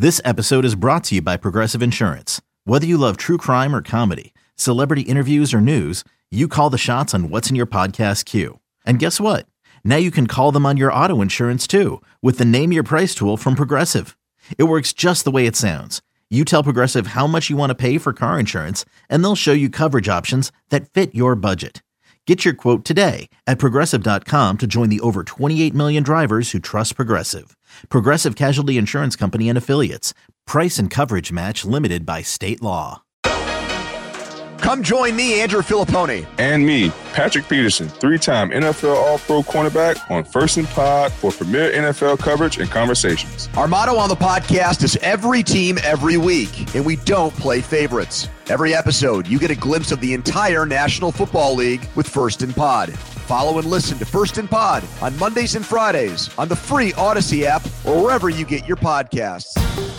This episode is brought to you by Progressive Insurance. Whether you love true crime or comedy, celebrity interviews or news, you call the shots on what's in your podcast queue. And guess what? Now you can call them on your auto insurance too with the Name Your Price tool from Progressive. It works just the way it sounds. You tell Progressive how much you want to pay for car insurance, and they'll show you coverage options that fit your budget. Get your quote today at Progressive.com to join the over 28 million drivers who trust Progressive. Progressive Casualty Insurance Company and Affiliates. Price and coverage match limited by state law. Come join me, Andrew Filippone. And me, Patrick Peterson, 3-time NFL All-Pro cornerback on First and Pod for premier NFL coverage and conversations. Our motto on the podcast is every team, every week, and we don't play favorites. Every episode, you get a glimpse of the entire National Football League with First and Pod. Follow and listen to First and Pod on Mondays and Fridays on the free Odyssey app or wherever you get your podcasts.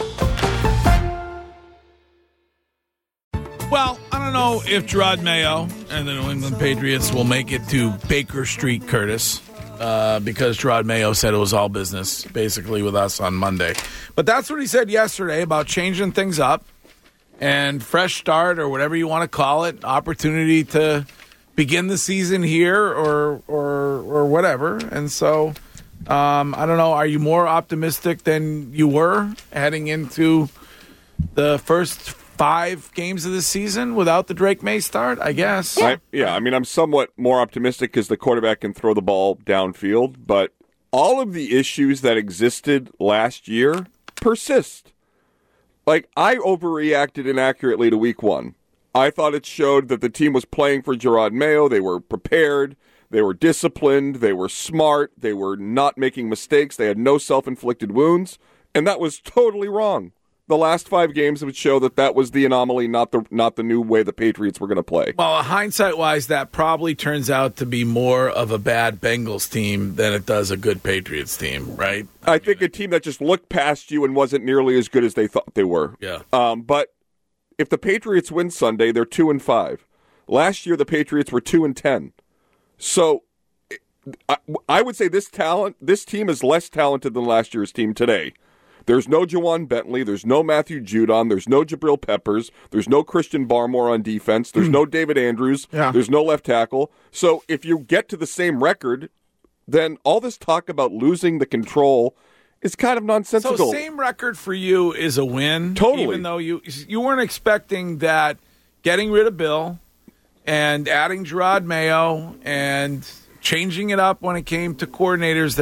Well, I don't know if Gerard Mayo and the New England Patriots will make it to Baker Street, Curtis, because Gerard Mayo said it was all business, basically, with us on Monday. But that's what he said yesterday about changing things up and fresh start or whatever you want to call it, opportunity to begin the season here or whatever. And so, I don't know, are you more optimistic than you were heading into the first 5 games of the season without the Drake May start, I guess? I'm somewhat more optimistic because the quarterback can throw the ball downfield, but all of the issues that existed last year persist. Like, I overreacted inaccurately to week 1. I thought it showed that the team was playing for Gerard Mayo. They were prepared. They were disciplined. They were smart. They were not making mistakes. They had no self-inflicted wounds. And that was totally wrong. The last 5 games would show that was the anomaly, not the new way the Patriots were going to play. Well, hindsight-wise, that probably turns out to be more of a bad Bengals team than it does a good Patriots team, right? I think a team that just looked past you and wasn't nearly as good as they thought they were. Yeah. But if the Patriots win Sunday, they're 2-5. Last year, the Patriots were 2-10. So I would say this team is less talented than last year's team today. There's no Juwan Bentley. There's no Matthew Judon. There's no Jabril Peppers. There's no Christian Barmore on defense. There's no David Andrews. Yeah. There's no left tackle. So if you get to the same record, then all this talk about losing the control is kind of nonsensical. So same record for you is a win? Totally. Even though you weren't expecting that getting rid of Bill and adding Gerard Mayo and changing it up when it came to coordinators,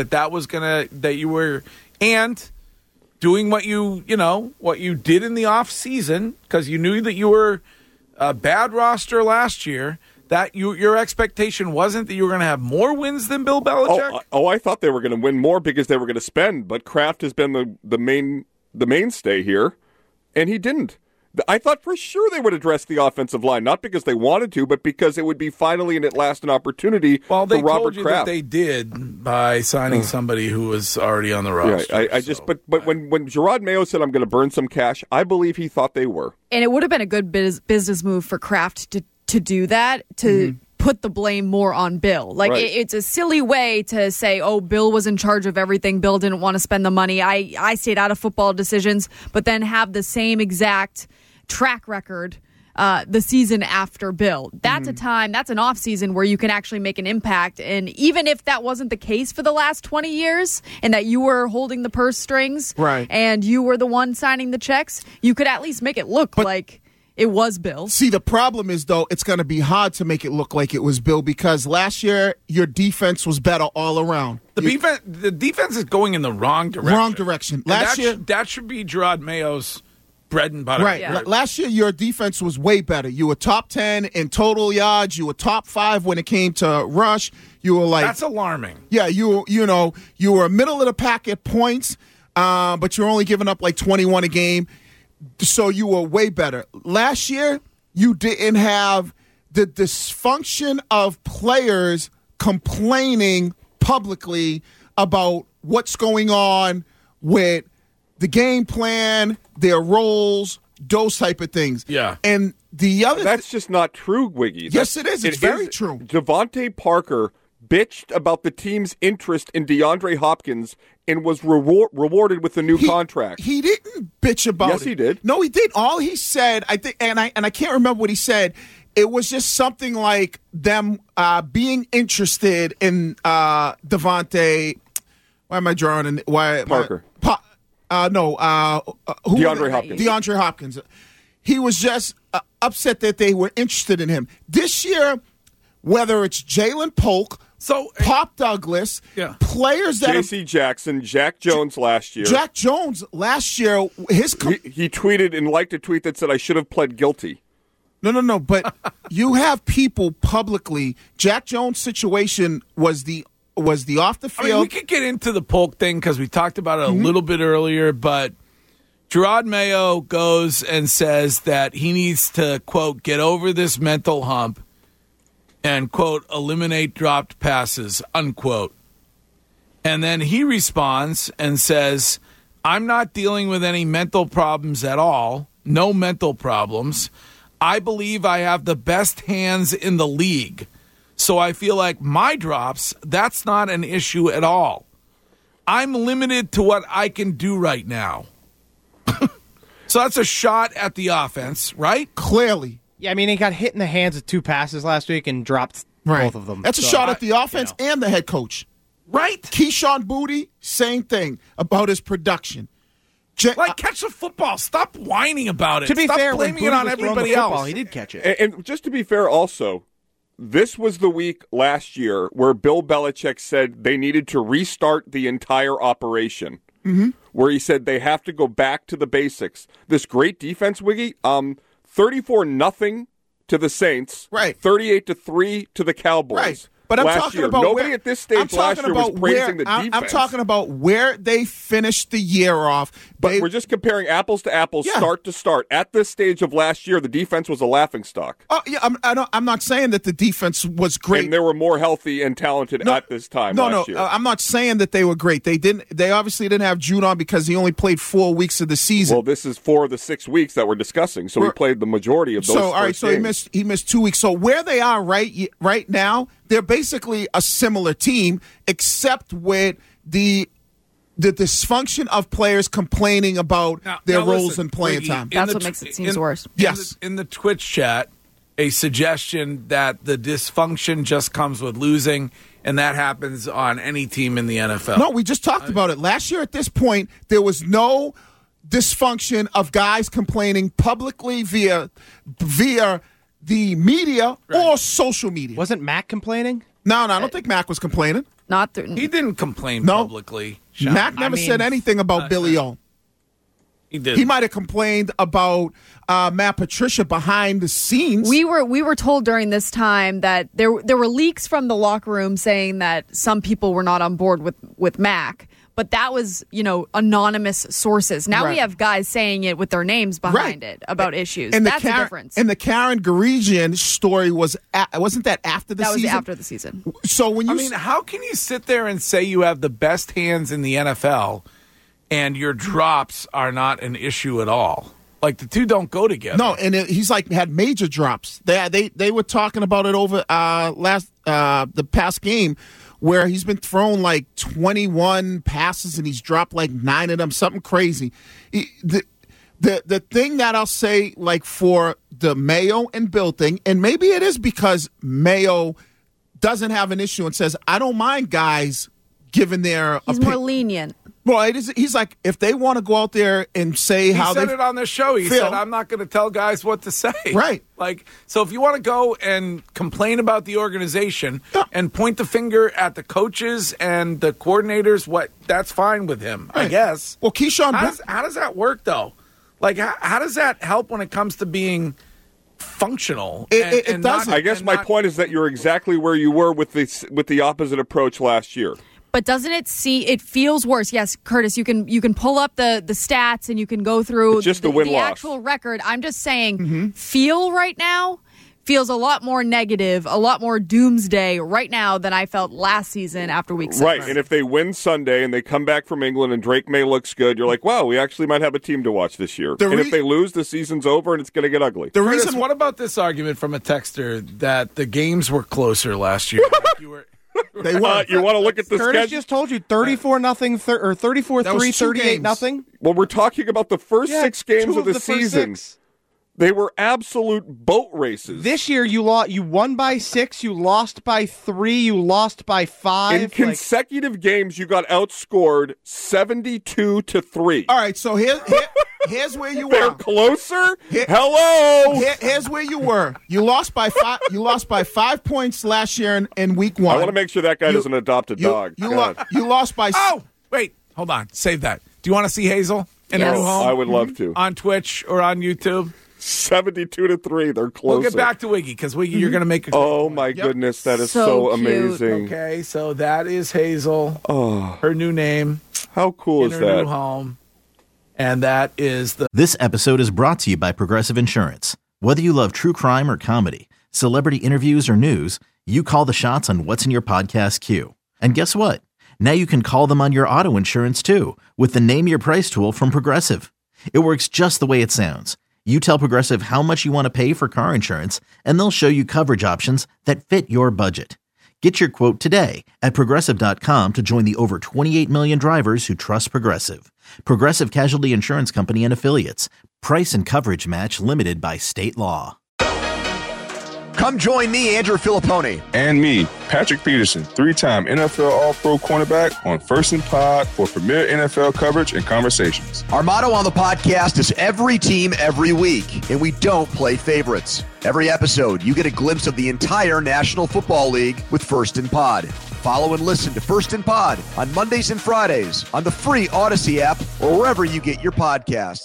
and doing what you did in the off season, because you knew that you were a bad roster last year, that your expectation wasn't that you were going to have more wins than Bill Belichick? I thought they were going to win more because they were going to spend, but Kraft has been the mainstay here, and he didn't. I thought for sure they would address the offensive line, not because they wanted to, but because it would be finally and at last an opportunity for Robert Kraft. Well, they told you that they did by signing somebody who was already on the roster. Right. But when Gerard Mayo said, I'm going to burn some cash, I believe he thought they were. And it would have been a good business move for Kraft to do that, to put the blame more on Bill. Like, right. It's a silly way to say, oh, Bill was in charge of everything. Bill didn't want to spend the money. I stayed out of football decisions, but then have the same exact track record the season after Bill. That's a time, that's an off season where you can actually make an impact. And even if that wasn't the case for the last 20 years and that you were holding the purse strings, right, and you were the one signing the checks, you could at least make it look like it was Bill. See, the problem is, though, it's going to be hard to make it look like it was Bill, because last year your defense was better all around. The defense is going in the wrong direction. Wrong direction. Last year, that should be Gerard Mayo's bread and butter. Right. Yeah. Last year, your defense was way better. You were top 10 in total yards. You were top 5 when it came to rush. You were like, that's alarming. Yeah, you were middle of the pack at points, but you're only giving up like 21 a game. So you were way better. Last year, you didn't have the dysfunction of players complaining publicly about what's going on with the game plan, their roles, those type of things. Yeah. And the other... That's just not true, Wiggy. Yes, it is. It's very true. Devontae Parker bitched about the team's interest in DeAndre Hopkins and was rewarded with a new contract. He didn't bitch about it. Yes, he did. No, he did. All he said, I think, and I can't remember what he said. It was just something like them being interested in Devontae. Why am I drawing? Parker. DeAndre Hopkins. DeAndre Hopkins. He was just upset that they were interested in him. This year, whether it's Jalen Polk, Pop Douglas, players that J.C. Jackson, Jack Jones last year. Jack Jones last year, he tweeted and liked a tweet that said, "I should have pled guilty." No. But you have people publicly. Jack Jones' situation was the off the field. I mean, we could get into the Polk thing because we talked about it a little bit earlier, but Gerard Mayo goes and says that he needs to, quote, get over this mental hump and, quote, eliminate dropped passes, unquote. And then he responds and says, I'm not dealing with any mental problems at all, no mental problems. I believe I have the best hands in the league. So I feel like my drops, that's not an issue at all. I'm limited to what I can do right now. So that's a shot at the offense, right? Clearly. Yeah, I mean, he got hit in the hands with 2 passes last week and dropped both of them. That's a shot at the offense and the head coach. Right. Keyshawn Boutte, same thing about his production. Catch the football. Stop whining about it. To be Stop fair, blaming it on everybody else. He did catch it. And just to be fair also, this was the week last year where Bill Belichick said they needed to restart the entire operation. Mm-hmm. Where he said they have to go back to the basics. This great defense, Wiggy, 34-0 to the Saints, right? 38-3 to the Cowboys. Right. But I'm last talking year. about nobody at this stage last year was praising the defense. I'm talking about where they finished the year off. But we're just comparing apples to apples, start to start. At this stage of last year, the defense was a laughingstock. Oh yeah, I'm not saying that the defense was great. And they were more healthy and talented at this time. last year. I'm not saying that they were great. They obviously didn't have Judon because he only played 4 weeks of the season. Well, this is 4 of the 6 weeks that we're discussing. So he played the majority of those. So all right, so games. he missed 2 weeks. So where they are right now, they're basically a similar team, except with the dysfunction of players complaining about their roles and playing time. That's what makes it seem worse. Yes. In the Twitch chat, a suggestion that the dysfunction just comes with losing, and that happens on any team in the NFL. No, we just talked about it. Last year at this point, there was no dysfunction of guys complaining publicly via the media or social media. Wasn't Mac complaining? No, I don't think Mac was complaining. He didn't complain publicly. Sean. Mac never said anything about Billy O. He did. He might have complained about Matt Patricia behind the scenes. We were told during this time that there were leaks from the locker room saying that some people were not on board with Mac. But that was, anonymous sources. Now we have guys saying it with their names behind it about issues. And that's the difference. And the Karen Garigian story wasn't that after the season? That was after the season. So when how can you sit there and say you have the best hands in the NFL and your drops are not an issue at all? Like, the two don't go together. No, and he's had major drops. They were talking about it over the past game, where he's been thrown 21 passes and he's dropped 9 of them, something crazy. The thing that I'll say, for the Mayo and Bill thing, and maybe it is because Mayo doesn't have an issue and says, I don't mind guys giving their He's more lenient. Well, it is. He's if they want to go out there and say how they said it on the show. He said, I'm not going to tell guys what to say. Right. So if you want to go and complain about the organization and point the finger at the coaches and the coordinators, that's fine with him, I guess. Well, Keyshawn, how does that work, though? How does that help when it comes to being functional? It doesn't. I guess my point is that you're exactly where you were with the opposite approach last year. But doesn't it feels worse? Yes, Curtis, you can pull up the stats and you can go through it's just the actual record. I'm just saying, feel right now feels a lot more negative, a lot more doomsday right now than I felt last season after week 6. Right, and if they win Sunday and they come back from England and Drake May looks good, you're like, wow, we actually might have a team to watch this year. And if they lose, the season's over and it's going to get ugly. What about this argument from a texter that the games were closer last year? They were. You want to look at the Curtis schedule? just told you 34-0 or 34-3, That was 38-0. Well, we're talking about the first 6 games of the first season. 6. They were absolute boat races. This year, you won by 6, you lost by 3, you lost by 5. In consecutive games, you got outscored 72-3. All right, so here's where you They're were. closer. Hello. Here's where you were. You lost by 5. You lost by 5 points last year in week 1. I want to make sure that guy doesn't adopt a dog. You lost by. Oh, wait, hold on. Save that. Do you want to see Hazel in her Yes. new home? I would love to. On Twitch or on YouTube? 72-3. They're closer. We'll get back to Wiggy because Wiggy, you're going to make a. Oh my goodness, that is So so cute. amazing. Okay, so that is Hazel. Oh, Her new name how cool in is her new that? home, and that is the. This episode is brought to you by Progressive Insurance. Whether you love true crime or comedy, celebrity interviews or news, you call the shots on what's in your podcast queue. And guess what? Now you can call them on your auto insurance too with the Name Your Price tool from Progressive. It works just the way it sounds. You tell Progressive how much you want to pay for car insurance, and they'll show you coverage options that fit your budget. Get your quote today at Progressive.com to join the over 28 million drivers who trust Progressive. Progressive Casualty Insurance Company and Affiliates. Price and coverage match limited by state law. Come join me, Andrew Filippone. And me, Patrick Peterson, 3-time NFL All-Pro cornerback on First and Pod for premier NFL coverage and conversations. Our motto on the podcast is every team, every week, and we don't play favorites. Every episode, you get a glimpse of the entire National Football League with First and Pod. Follow and listen to First and Pod on Mondays and Fridays on the free Odyssey app or wherever you get your podcasts.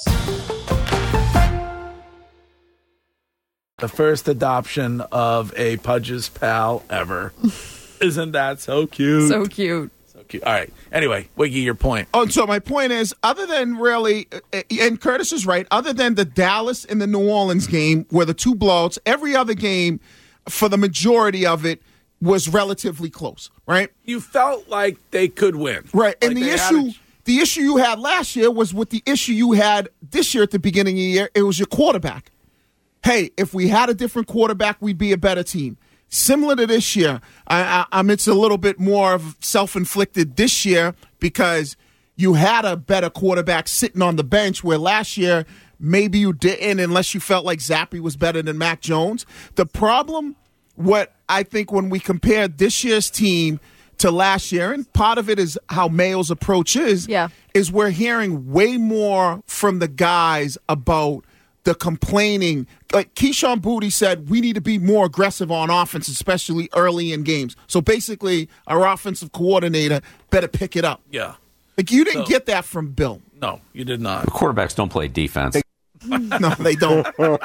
The first adoption of a Pudge's pal ever. Isn't that so cute? So cute. So cute. All right. Anyway, Wiggy, your point. Oh, so my point is, other than really, and Curtis is right, other than the Dallas and the New Orleans game were the 2 blowouts, every other game, for the majority of it, was relatively close, right? You felt like they could win. Right. And Like the issue you had last year was with the issue you had this year at the beginning of the year. It was your quarterback. Hey, if we had a different quarterback, we'd be a better team. Similar to this year, it's a little bit more of self-inflicted this year because you had a better quarterback sitting on the bench where last year maybe you didn't unless you felt like Zappe was better than Mac Jones. The problem, what I think when we compare this year's team to last year, and part of it is how Mayo's approach is we're hearing way more from the guys about the complaining. Like Keyshawn Boutte said, we need to be more aggressive on offense, especially early in games. So basically, our offensive coordinator better pick it up. Yeah. Like you didn't get that from Bill. No, you did not. Quarterbacks don't play defense. No, they don't.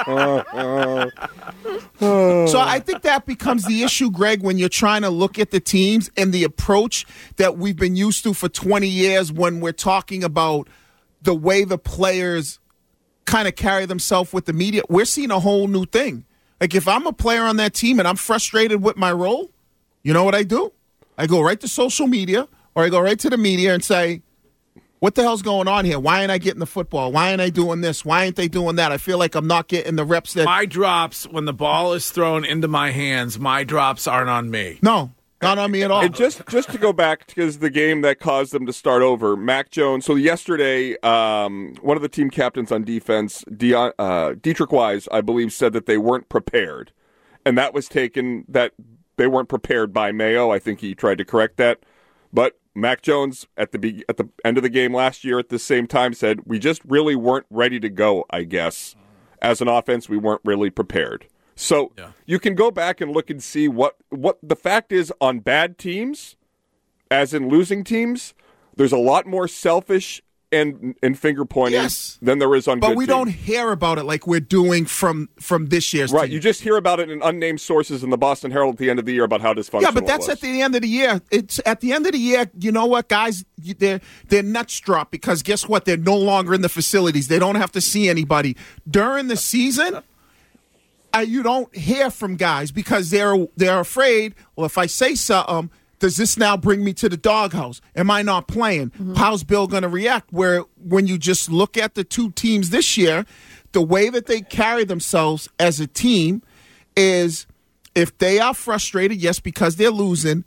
So I think that becomes the issue, Greg, when you're trying to look at the teams and the approach that we've been used to for 20 years when we're talking about the way the players kind of carry themselves with the media. We're seeing a whole new thing. Like if I'm a player on that team and I'm frustrated with my role, you know what I do? I go right to social media or I go right to the media and say, what the hell's going on here? Why ain't I getting the football? Why ain't I doing this? Why ain't they doing that? I feel like I'm not getting the reps that... My drops, when the ball is thrown into my hands, my drops aren't on me. No, not on me at all. And just to go back, because the game that caused them to start over, Mac Jones. So yesterday, one of the team captains on defense, Dietrich Wise, I believe, said that they weren't prepared. And that was taken that they weren't prepared by Mayo. I think he tried to correct that. But Mac Jones, at the end of the game last year at the same time, said, we just really weren't ready to go, I guess. As an offense, we weren't really prepared. So you can go back and look and see what the fact is on bad teams, as in losing teams. There's a lot more selfish and finger pointing than there is on good teams. But we don't hear about it like we're doing from this year's right. team. You just hear about it in unnamed sources in the Boston Herald at the end of the year about how dysfunctional. Yeah, but that's at the end of the year. It's at the end of the year. You know what, guys? Their nuts drop because guess what? They're no longer in the facilities. They don't have to see anybody during the season. You don't hear from guys because they're afraid. Well, if I say something, does this now bring me to the doghouse? Am I not playing? Mm-hmm. How's Bill going to react? Where when you just look at the two teams this year, the way that they carry themselves as a team is if they are frustrated, yes, because they're losing,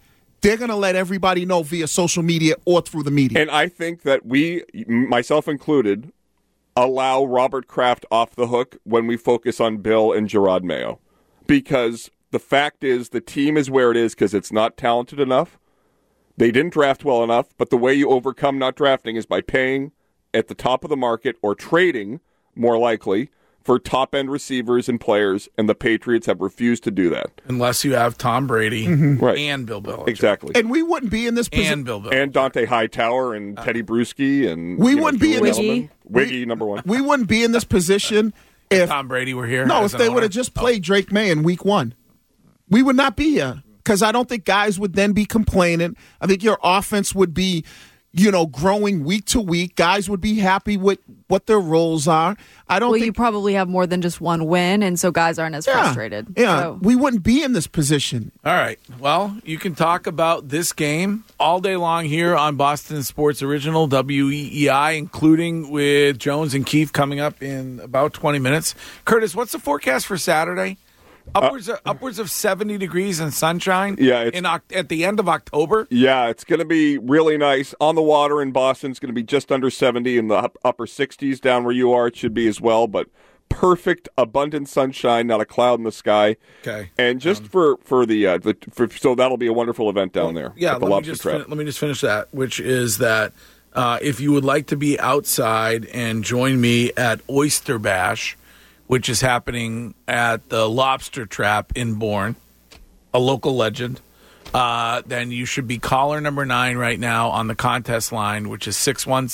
they're going to let everybody know via social media or through the media. And I think that we, myself included, allow Robert Kraft off the hook when we focus on Bill and Jerod Mayo. Because the fact is the team is where it is because it's not talented enough. They didn't draft well enough, but the way you overcome not drafting is by paying at the top of the market or trading, more likely, for top-end receivers and players, and the Patriots have refused to do that. Unless you have Tom Brady Right. and Bill Belichick. Exactly. And we wouldn't be in this position. And Bill Belichick. And Dante Hightower and Teddy Bruschi and We wouldn't be in this- Wiggy, number one. We wouldn't be in this position if Tom Brady were here. No, as if an they owner? would have just played Drake May in week 1. We would not be here because I don't think guys would then be complaining. I think your offense would be, growing week to week. Guys would be happy with what their roles are. I don't think you probably have more than just one win, and so guys aren't as frustrated. Yeah, So. we wouldn't be in this position. All right. Well, you can talk about this game all day long here on Boston Sports Original, WEEI, including with Jones and Keefe coming up in about 20 minutes. Curtis, what's the forecast for Saturday? Upwards of 70 degrees and sunshine. Yeah, at the end of October. Yeah, it's going to be really nice. On the water in Boston, it's going to be just under 70 in the upper 60s. Down where you are, it should be as well. But perfect, abundant sunshine, not a cloud in the sky. Okay. And just so that'll be a wonderful event down there. Yeah, at the Lobster Trap. let me just finish that, which is that if you would like to be outside and join me at Oyster Bash, which is happening at the Lobster Trap in Bourne, a local legend, then you should be caller number 9 right now on the contest line, which is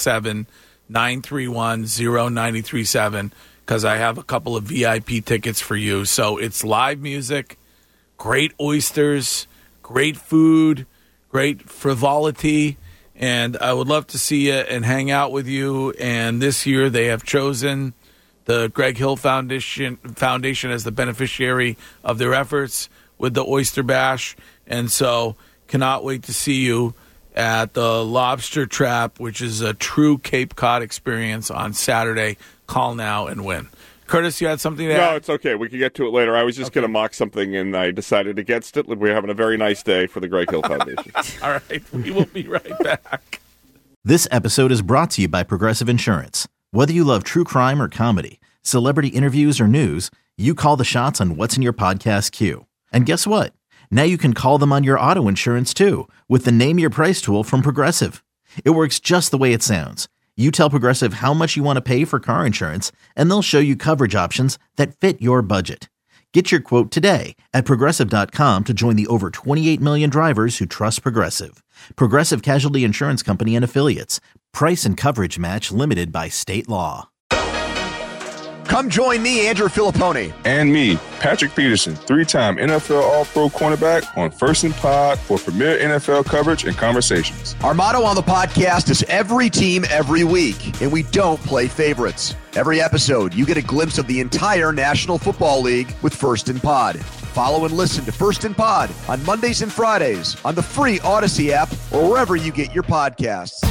617-931-0937, because I have a couple of VIP tickets for you. So it's live music, great oysters, great food, great frivolity, and I would love to see you and hang out with you. And this year they have chosen the Greg Hill Foundation as the beneficiary of their efforts with the Oyster Bash. And so cannot wait to see you at the Lobster Trap, which is a true Cape Cod experience on Saturday. Call now and win. Curtis, you had something to add? No, it's okay. We can get to it later. I was just going to mock something, and I decided against it. We're having a very nice day for the Greg Hill Foundation. All right. We will be right back. This episode is brought to you by Progressive Insurance. Whether you love true crime or comedy, celebrity interviews or news, you call the shots on what's in your podcast queue. And guess what? Now you can call them on your auto insurance too with the Name Your Price tool from Progressive. It works just the way it sounds. You tell Progressive how much you want to pay for car insurance, and they'll show you coverage options that fit your budget. Get your quote today at Progressive.com to join the over 28 million drivers who trust Progressive. Progressive Casualty Insurance Company and Affiliates. Price and coverage match limited by state law. Come join me, Andrew Filippone. And me, Patrick Peterson, 3-time NFL All-Pro cornerback on First and Pod for premier NFL coverage and conversations. Our motto on the podcast is every team, every week, and we don't play favorites. Every episode, you get a glimpse of the entire National Football League with First and Pod. Follow and listen to First and Pod on Mondays and Fridays on the free Odyssey app or wherever you get your podcasts.